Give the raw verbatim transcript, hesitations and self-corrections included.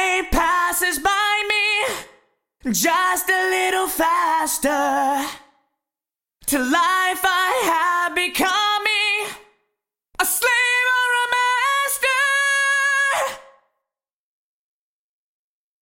day passes by me just a little faster. To life I have